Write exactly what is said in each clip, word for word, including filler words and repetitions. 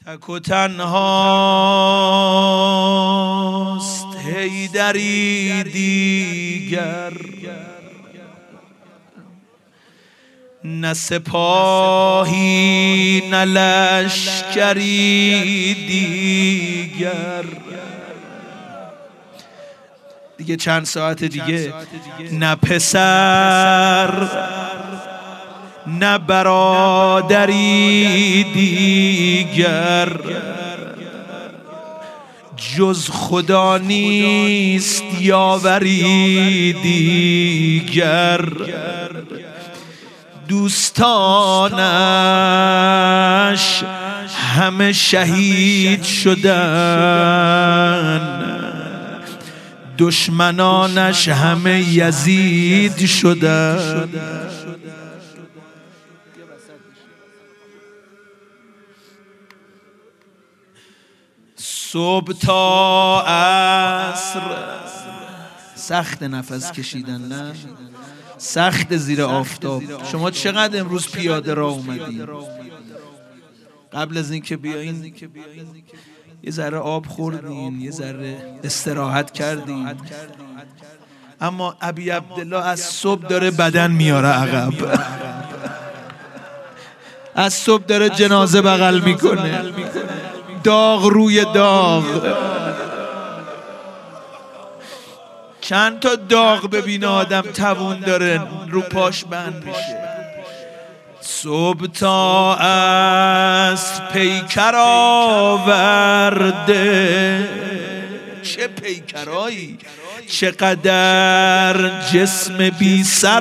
تک و تنهاست حیدری دیگر، نه سپاهی نه لشکری دیگر. دیگه چند ساعت دیگه نه پسر نه برادری دیگر، جز خدا نیست یاوری دیگر. دوستانش همه شهید شدن، دشمنانش همه یزید شدن. صبح تا عصر سخت نفس کشیدن، نه سخت زیر آفتاب. شما چقدر امروز پیاده راه اومدین؟ قبل از اینکه بیاین یه ذره آب خوردین، یه ذره استراحت کردین، اما ابی عبدالله از صبح داره بدن میاره عقب، از صبح داره جنازه بغل میکنه، داغ روی داغ. چند تا داغ ببینه آدم توون داره رو پاش بند میشه. صبح تا از پیکر آورده، چه پیکرایی، چقدر جسم بی سر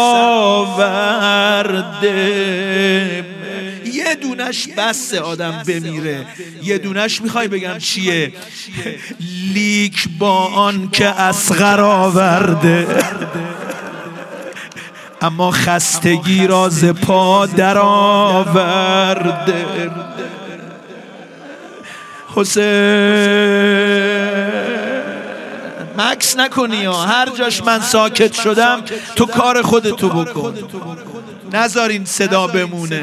آورده. یه دونش بسه آدم بمیره، یه دونش میخوای بگم چیه؟ لیک با آن که اصغر آورده، اما خستگی را ز پا در آورده. حسین مکس نکنی ها، هر جاش من ساکت شدم تو کار خودتو بکن، نذارین صدا بمونه.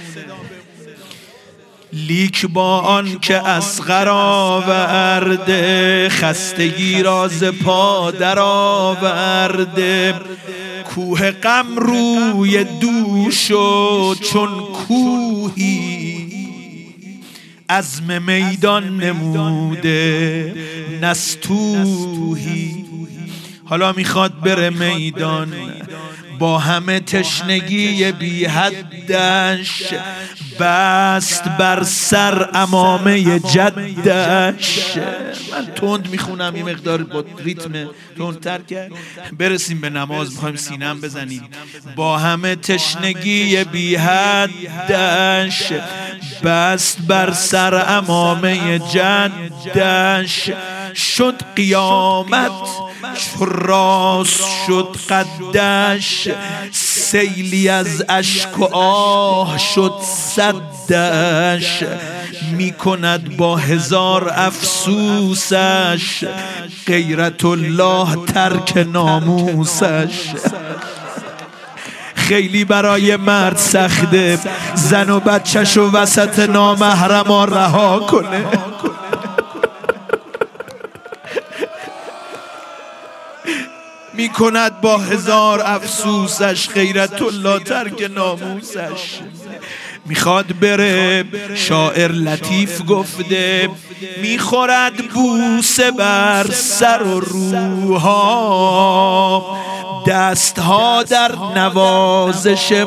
لیک با آن که اصغر آورده، خستگی را ز پا در آورده. کوه غم روی دوش و چون کوهی، عزم میدان نموده نستوهی. حالا میخواد بره میدان با همه تشنگی بی حدش، بست بر سر عمامه جدش. من تند میخونم یه مقدار با ریتم تندتر کرد. برسیم به نماز، میخوایم سینم بزنیم. با همه تشنگی بی حدش، بست بر سر عمامه جدش. شد قیامت چو راست شد قدش، سیلی از اشک و آه شد سدش. می کند با هزار افسوسش، غیرت الله ترک ناموسش. خیلی برای مرد سخته زن و بچه‌ش و وسط نامحرما رها کنه. می کند با هزار افسوسش، غیرت الله ترک ناموسش. میخواد بره، شاعر لطیف گفته، میخورد بوسه بر سر و روها، دستها در نوازش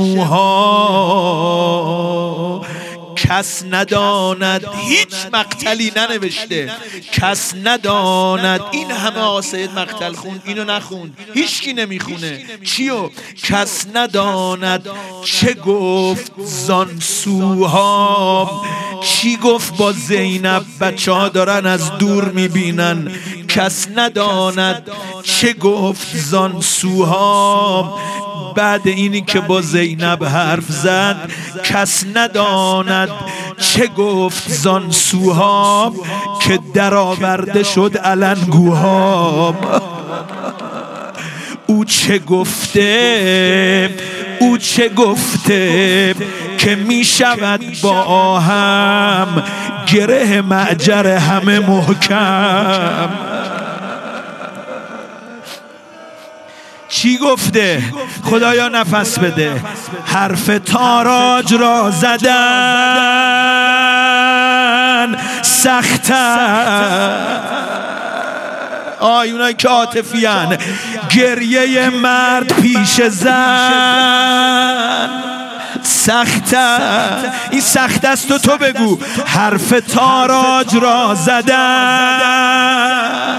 موها. کس نداند، هیچ مقتلی ننوشته، کس نداند. این همه آسید مقتل خوند، اینو نخوند، هیچکی نمیخونه. چیو؟ کس نداند چه گفت زان سوها. چی گفت با زینب؟ بچه ها دارن از دور میبینن. کس نداند چه گفت زان سوها. بعد اینی که با زینب حرف زد، کس نداند چه گفت زان سوها، که در آورده شد علنگوها. او چه گفته، او چه گفته، که می شود با هم گره معجر همه محکم. چی گفته؟ خدایا نفس بده. حرف تاراج را زدن سخت‌تر. آیونای که عاطفی‌ان. گریه مرد پیش زن سخت‌تر. این سخت است و تو بگو. حرف تاراج را زدن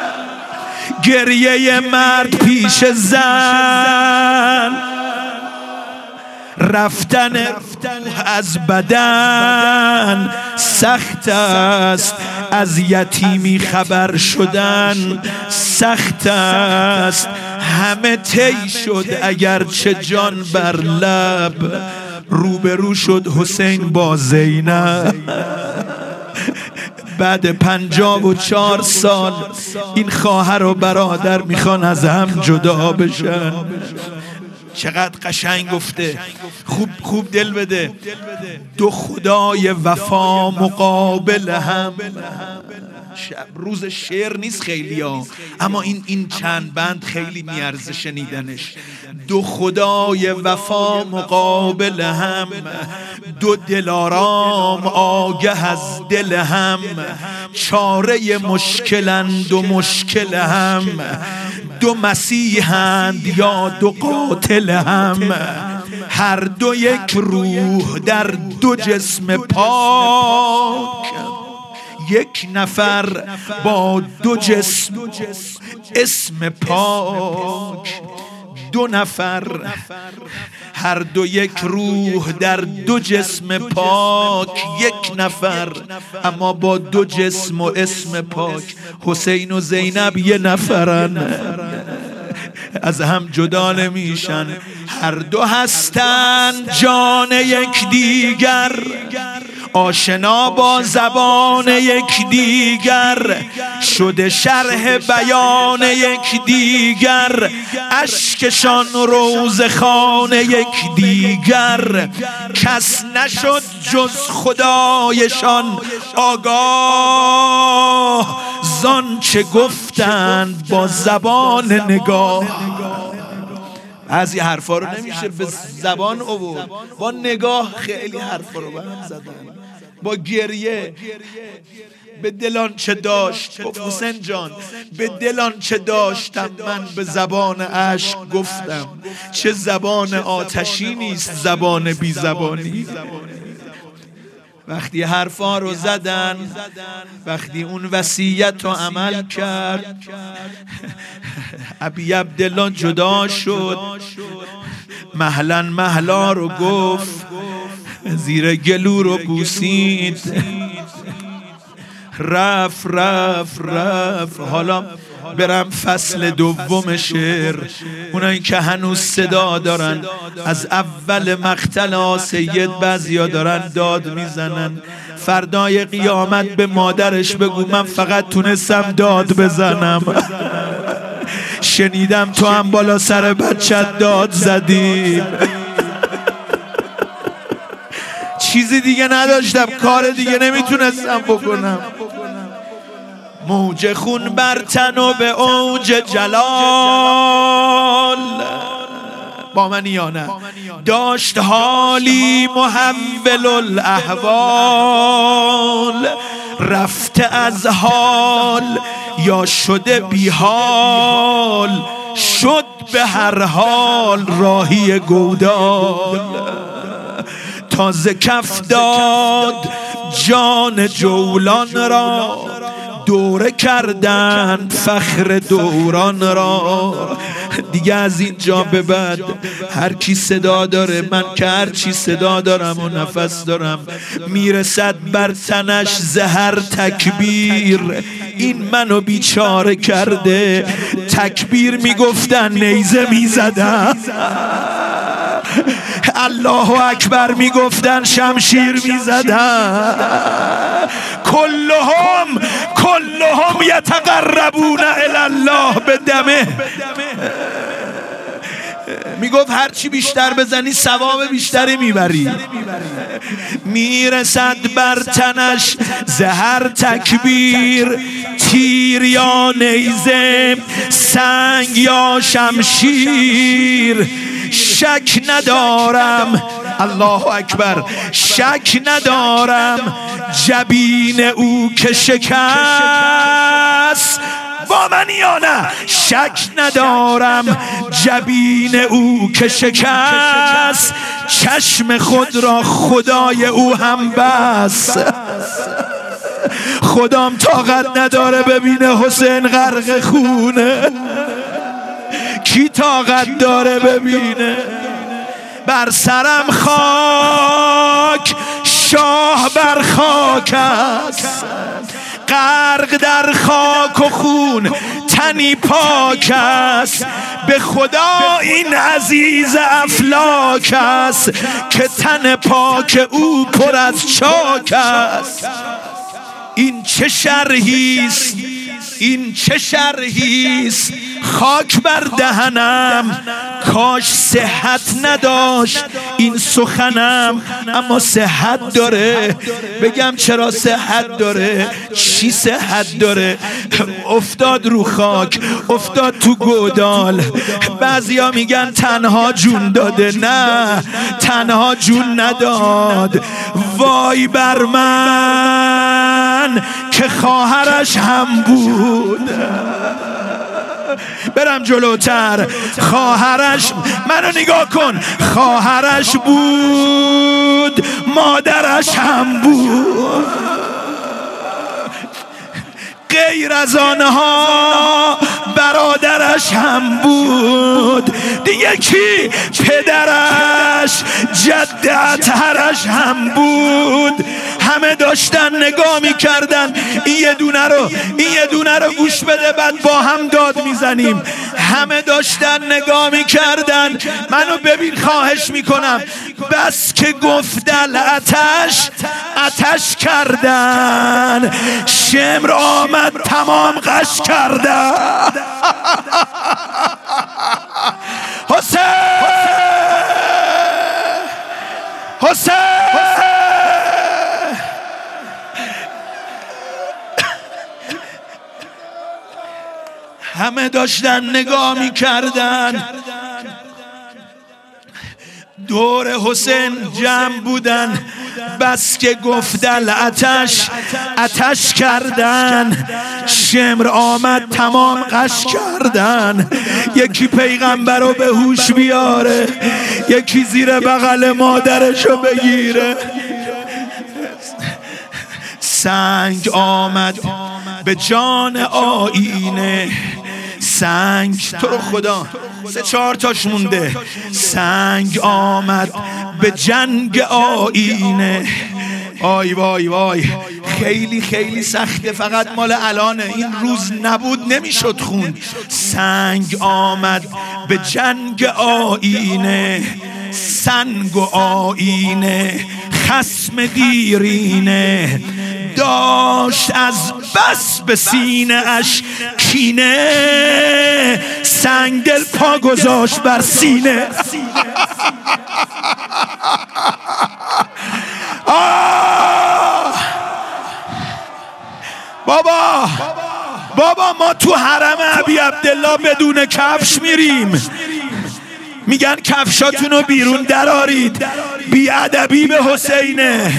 گریه مرد پیش زن. رفتن از بدن سخت است، از یتیمی خبر شدن سخت است. همه طی شد اگرچه جان بر لب، روبرو شد حسین با زینب. بعد پنجاه و چهار سال این خواهر و برادر میخوان از هم جدا بشن. چقدر قشنگ گفته. خوب خوب دل بده. دو خدای وفا مقابل هم. شب روز شعر نیست خیلی ها، اما این این چند بند خیلی میارزه شنیدنش. دو خدای وفا مقابل هم، دو دلارام آگه از دل هم. چاره مشکلند و مشکل هم، دو مسیحند یا دو قاتل هم. هر دو یک روح در دو جسم پاک، یک نفر با دو جسم اسم پاک. دو نفر هر دو یک روح در دو جسم پاک، یک نفر اما با دو جسم و اسم پاک. حسین و زینب یه نفرن، از هم جدا نمیشن. هر دو هستن جان یک دیگر، آشنا با زبان یک دیگر. شده شرح بیان یک دیگر، اشکشان روزخوان یک دیگر. کس نشد جز خدایشان آگاه، زان چه گفتند با زبان نگاه. از این حرفا رو نمیشه به زبان آورد، با نگاه خیلی حرفا رو به هم زدن. با گریه به دلان چه داشت حسین جان، به دلان چه داشتم من به زبان عشق گفتم. چه زبان آتشی نیست زبان بی زبانی. وقتی حرفا رو زدن، وقتی اون وصیت رو عمل کرد، ابی عبدالله جدا شد، مهلا مهلا رو گفت، زیر گلو رو بوسید، رف رف رف. حالا برم فصل دوم شعر. اونایی که هنوز صدا دارن از اول مقتل آسید، بعضیا دارن داد میزنن. فردای قیامت به مادرش بگو من فقط تونستم داد بزنم. شنیدم تو هم بالا سر بچت داد زدی. چیزی دیگه نداشتم، کار دیگه نمیتونستم بکنم. موج خون بر تن و به اوج جلال، با من یا نه؟ داشت حالی محول الاحوال، رفته از حال یا شده بی حال، شد به هر حال راهی گودال. تازه کف داد جان جولان را، دوره کردند فخر دوران را. دیگه از اینجا به بعد هر کی صدا داره، من که هر چی صدا دارم و نفس دارم، میرسد بر تنش زهر تکبیر. این منو بیچاره کرده. تکبیر میگفتن نیزه میزدن، الله اکبر میگفتن شمشیر میزدن. کلهم کلهم یتقربون الی الله بدمه. میگفت هرچی بیشتر بزنی ثواب بیشتری میبری. میرسد بر تنش زهر تکبیر، تیر یا نیزه، سنگ یا شمشیر. شک ندارم، الله اکبر، شک ندارم جبین او که شکست. با من یا نه؟ شک ندارم جبین او که شکست. چشم خود را خدای او هم بس. خدام طاقت نداره ببینه حسین غرق خونه. کی طاقت داره ببینه؟ بر سرم خاک، شاه بر خاک است، غرق در خاک و خون تنی پاک است. به خدا این عزیز افلاک است که تن پاک او پر از چاک است. این چه شرحیست، این چه شرحیست، خاک بر دهنم. کاش صحت نداشت این سخنم، اما صحت داره. بگم چرا صحت داره؟ چی صحت داره؟ افتاد رو خاک، افتاد تو گودال. بعضیا میگن تنها جون داده، نه تنها جون نداد. وای بر من که خواهرش هم بود. برم جلوتر. خواهرش، منو نگاه کن، خواهرش بود، مادرش هم بود. غیر از آنها برادرش هم بود. دیگه کی؟ پدرش، جد اطهرش هم بود. همه داشتن نگاه میکردن. این یه دونه رو این یه دونه رو گوش بده، بعد با هم داد میزنیم. همه داشتن نگاه میکردن. منو ببین، خواهش میکنم. بس که گفتن آتش، آتش کردن. شمر آمد تمام قش کردن. حسین، حسین، همه داشتن نگاه میکردن. دور حسین جمع بودن. بس که گفتن آتش، آتش کردن. شمر آمد تمام قش کردن. یکی پیغمبر رو به هوش بیاره، یکی زیر بغل مادرشو بگیره. سنگ آمد به جان آینه. سنگ، تو رو خدا سه چهار تاش مونده. سنگ آمد به جنگ آینه. آی وای وای، خیلی خیلی سخته، فقط مال الانه. این روز نبود نمیشد خوند. سنگ آمد به جنگ آینه. سنگ و آینه خصم دیرینه. داشت از بس به سینه اش کینه. سنگ دل پا گذاشت بر سینه. آه بابا، بابا ما تو حرم ابی عبدالله بدون کفش میریم. میگن کفشاتونو بیرون درارید. بیادبی به حسینه.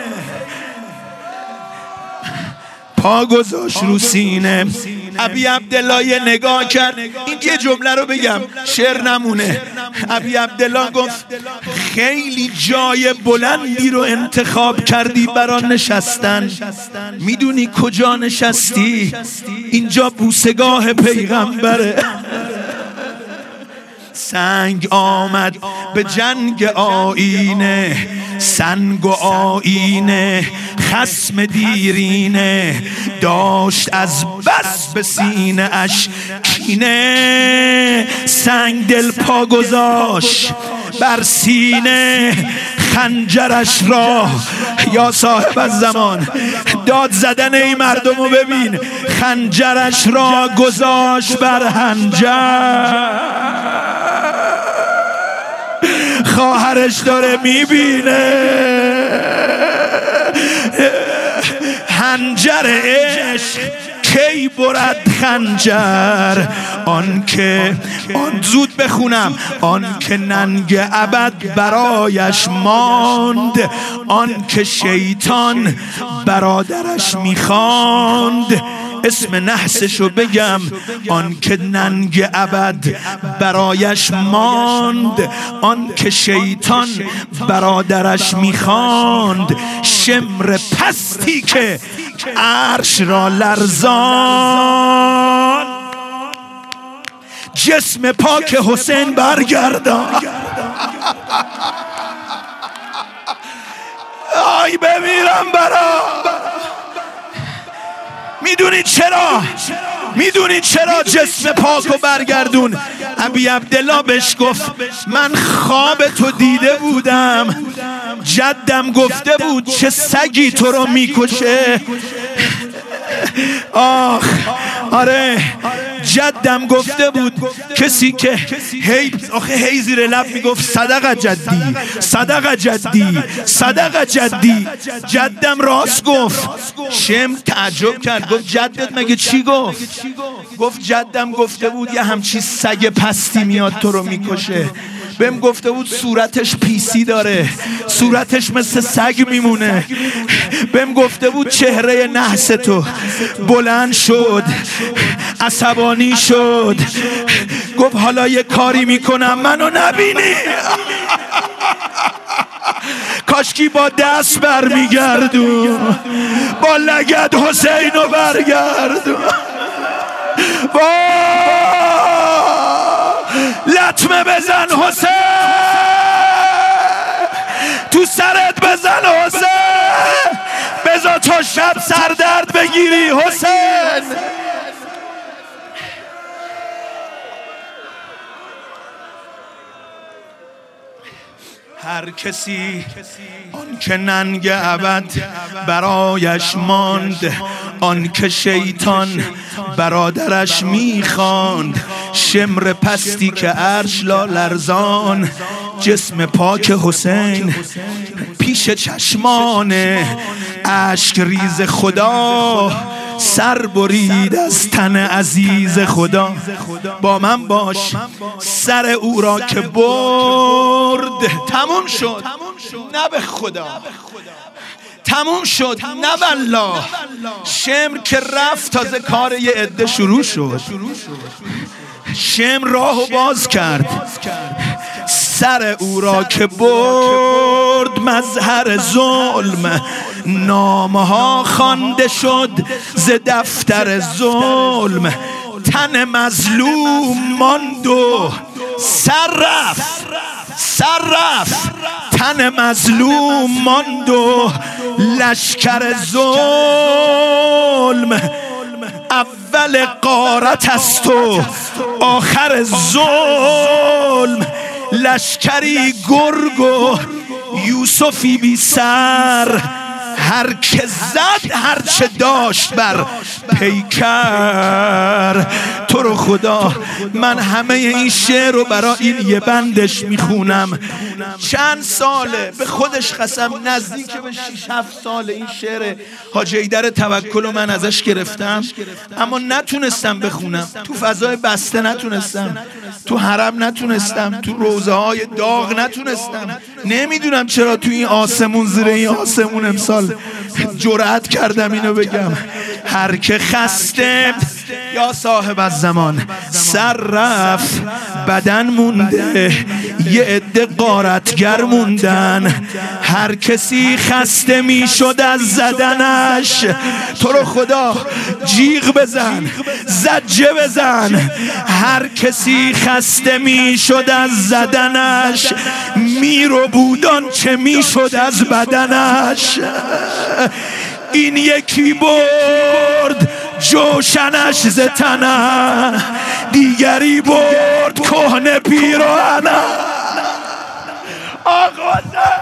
پا گذاشت رو سینه. ابی عبدالله یه نگاه کرد. این یه جمله رو بگم شعر نمونه. ابی عبدالله گفت خیلی جای بلندی رو انتخاب کردی برا نشستن. میدونی کجا نشستی؟ اینجا بوسگاه پیغمبره. سنگ آمد به جنگ آینه. سنگ و آینه خصم دیرینه. داشت از بس به سینه اش کینه. سنگ دل پا گذاشت بر سینه. خنجرش را، یا صاحب الزمان، داد زدن این مردم رو ببین. خنجرش را گذاشت بر خنجر. خواهرش داره میبینه. هنجر عشق کی برد خنجر، آن که آن زود بخونم، آن که ننگ ابد برایش ماند، آن که شیطان برادرش میخواند. اسم نحسشو بگم، آن که ننگ ابد برایش ماند، آن که شیطان برادرش میخواند. شمر پستی که عرش را لرزان، جسم پاک حسین برگردان. آی بمیرم برا. میدونید چرا؟ میدونید چرا جسم پاکو برگردون؟ ابی عبدالله بهش گفت من خواب تو دیده بودم، جدم گفته بود چه سگی تو رو میکشه. آخ آره، جدم گفته بود کسی که هی آخه هی زیر لب میگفت صدق جدی، صدق جدی، صدق جدی. جدم راست گفت. شم تعجب کرد، گفت جدت مگه چی گفت؟ گفت جدم گفته بود یه همچی سگ پستی میاد تو رو میکشه. بهم گفته بود صورتش پیسی داره، صورتش مثل سگ میمونه. بهم گفته بود چهره نحس تو بلند شد، عصبانی شد. گفت حالا یه کاری میکنم منو نبینی. کاشکی با دست برمیگردون، با لگد حسینو برگردون. لطمه بزن حسین، تو سرت بزن حسین، بذار تا شب سردرد بگیری حسین. هر کسی آن که ننگ ابد برایش ماند، آن که شیطان برادرش میخواند. شمر پستی که عرش لا لرزان، جسم پاک حسین پیش چشمان اشک ریز خدا سر برید از تن عزیز خدا. با من باش، سر او را که برد تموم شد، نه به خدا، تموم شد نه والله. شمر که رفت تازه کار یه عده شروع شد. شمر راهو باز کرد، سر او را که برد مظهر ظلم، نامه ها خوانده شد ز دفتر ظلم. تن مظلوم ماند و سر رفت، سر رفت. تن مظلوم ماند و لشکر ظلم. اول غارت است و آخر ظلم. لشکری گرگ و یوسفی بی سر، هر که زد هر چه داشت بر پیکر. تو رو خدا من همه این شعر رو برای این یه بندش میخونم. چند ساله به خودش قسم، نزدیک به شش هفت ساله این شعر حاج حیدر توکل من ازش گرفتم، اما نتونستم بخونم. تو فضای بسته نتونستم، تو حرم نتونستم، تو روزه های داغ نتونستم. نمیدونم چرا تو این آسمون زیر این آسمون امسال جرأت کردم اینو بگم. هر که خسته یا صاحب الزمان، سر رفت بدن مونده، یه عده غارتگر موندن. هر کسی خسته میشد از زدنش، تو رو خدا جیغ بزن، زجه بزن. هر کسی خسته میشد از زدنش، میرو بودان چه میشد از بدنش. این یکی برد جوشنش ز تنه، دیگری برد کهنه پیراهنه. آقا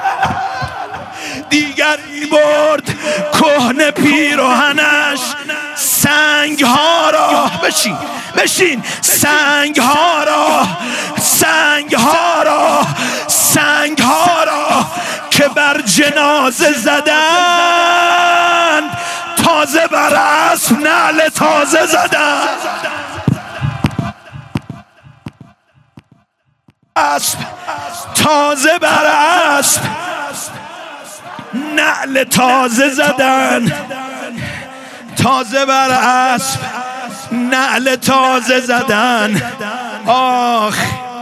دیگری برد کهنه پیراهنش. سنگ ها را بشین بشین، سنگ ها را، سنگ ها را سنگ ها را که بر جنازه زدند، تازه بر اسب نعل تازه زدند. اسب تازه بر اسب نعل تازه زدن، تازه بر اسب نعل تازه زدن. آخ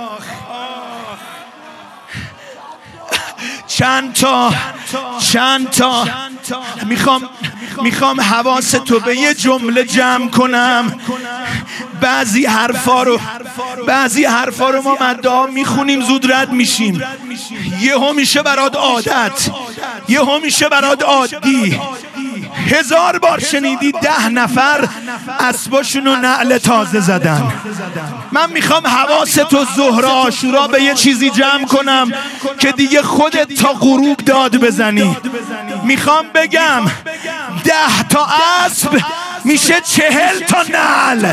چند تا چند تا میخوام میخوام حواستو به یه جمله جمع کنم. بعضی حرفا رو بعضی حرفا رو ما مدعا میخونیم زود رد میشیم، یهو میشه برات عادت، یهو میشه برات عادی. هزار بار شنیدی ده نفر اسباشونو نعل تازه زدن. من میخوام حواستو ظهر عاشورا به یه چیزی جمع کنم که دیگه خودت تا غروب داد بزنی. میخوام بگم ده تا اسب میشه چهل تا نعل.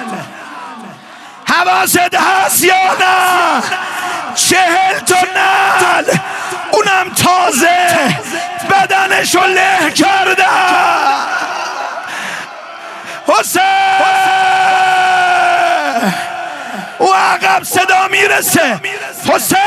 حواست هست یا نه؟ چهل تا نعل، اونم تازه بدنشو له کرده. حسین او عقب صدا میرسه. حسین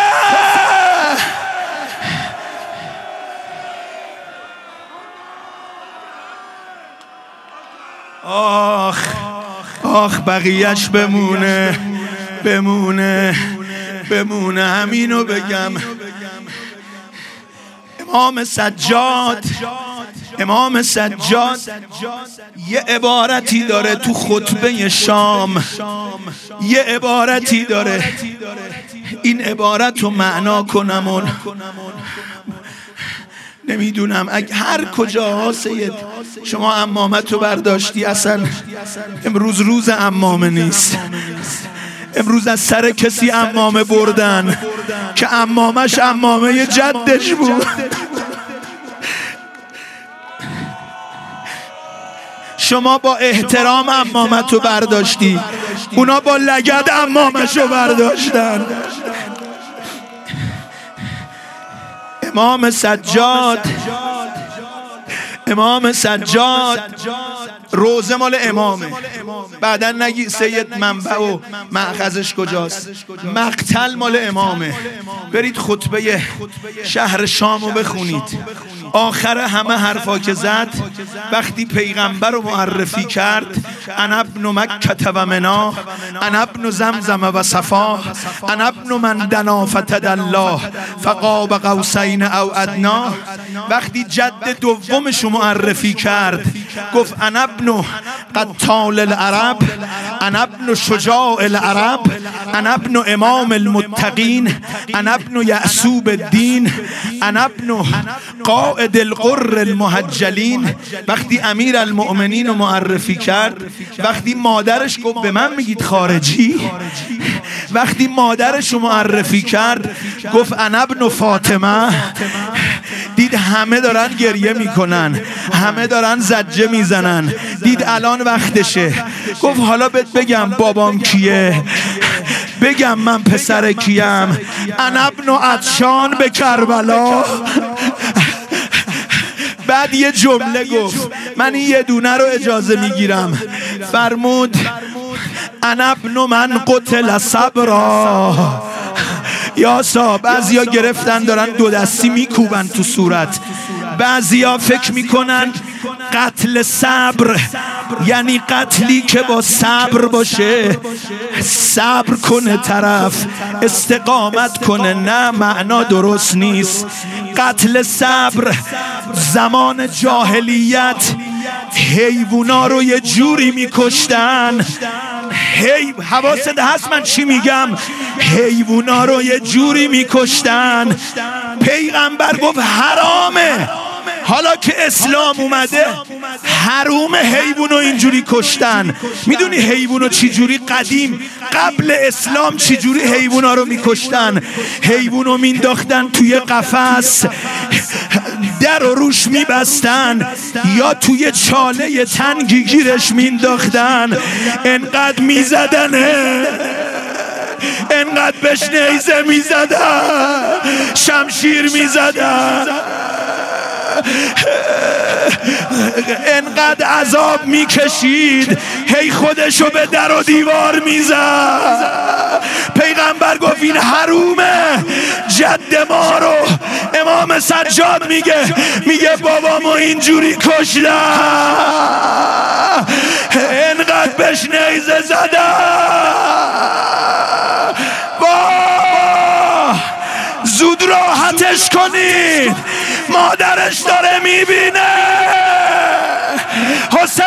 آخ آخ بقیهش بمونه بمونه بمونه. همینو بگم. امام سجاد امام سجاد یه عبارتی داره تو خطبه شام، یه عبارتی داره. این عبارت رو معنا کنم و نمیدونم اگه هر کجا سید شما عمامت رو برداشتی، اصلا امروز روز عمامه نیست. امروز از سر کسی عمامه بردن که عمامش عمامه جدش بود. شما با احترام عمامت رو برداشتی، اونا با لگد عمامش رو برداشتن. امام سجاد امام سجاد روزه مال امامه. بعدا نگی سید منبع و مأخذش کجاست. مقتل مال امامه. برید خطبه شهر شام رو بخونید. آخر همه حرفا که زد وقتی پیغمبر رو معرفی کرد، انا ابن مکة و منا، انا ابن زمزم و صفا، انا ابن من دنا فتد الله فقاب قوسین او ادنا. وقتی جد دومش رو معرفی کرد گفت انا ابن قتال العرب، انا ابن شجاع العرب، انا ابن امام المتقین، انا ابن یعصوب الدین، انا ابن قائد القر المحجلین. وقتی امیر المؤمنین رو معرفی کرد، وقتی مادرش گفت به من میگید خارجی، وقتی مادرش رو معرفی کرد گفت انا ابن فاطمه. دید همه دارن گریه میکنن، همه دارن زجه میزنن، دید الان وقتشه. گفت حالا بهت بگم بابام کیه، بگم من پسر کیم. انا ابن عطشان به کربلا. بعد یه جمله گفت، من این یه دونه رو اجازه میگیرم. فرمود انا ابن من قتل صبرا. یا صاحب بعضیا گرفتن دارن دو دستی میکوبن تو صورت. بعضیا فکر میکنن قتل صبر یعنی قتلی که با صبر باشه، صبر کنه طرف، استقامت کنه. نه، معنا درست نیست. قتل صبر زمان جاهلیت حیوونا رو یه جوری میکشتن. هی حواست هست من چی میگم؟ حیوونا رو یه جوری میکشتن. پیغمبر گفت حرامه. حالا که اسلام اومده حروم حیوانو اینجوری کشتن. میدونی حیوانو چی جوری قدیم قبل اسلام چی جوری حیوانا رو میکشتن؟ حیوانو مینداختن توی قفس، در رو روش میبستن یا توی چاله تنگی گیرش مینداختن، انقدر میزدنه انقدر بهش نیزه میزدن، شمشیر میزدن، انقدر عذاب میکشید، هی خودشو به در و دیوار میزد. پیغمبر گفت این حرومه جد ما رو. امام سجاد میگه میگه بابامو اینجوری کشتن، انقدر بهش نیزه زدن. واه، زود راحتش کنید، مادرش داره میبینه. حسین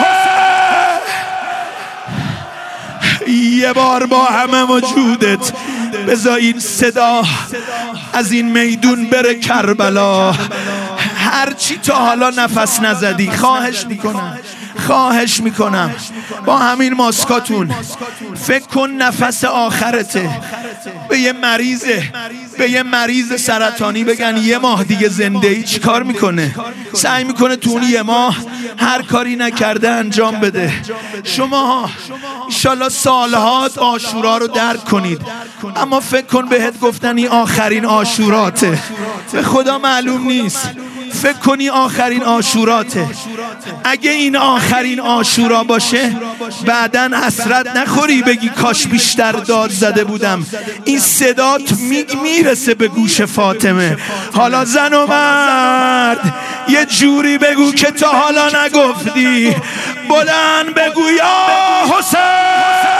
یه بار با همه وجودت بذار این صدا از این میدون بره کربلا. هرچی تا حالا نفس نزدی خواهش میکنم خواهش میکنم با همین ماسکاتون فکر کن نفس آخرته. به یه مریضه به یه مریض سرطانی بگن یه ماه دیگه زنده ای، چی کار میکنه؟ سعی میکنه تو اون یه ماه هر کاری نکرده انجام بده. شما انشالله سالهات عاشورا رو درک کنید، اما فکر کن بهت گفتن این آخرین عاشوراته. به خدا معلوم نیست، فکر کنی آخرین عاشوراته. اگه این آخرین عاشورا باشه بعدن حسرت نخوری بگی کاش بیشتر داد زده بودم. این صدات میرسه به گوش فاطمه. حالا زن و مرد یه جوری بگو که تا حالا نگفتی، بلند بگو یا حسین.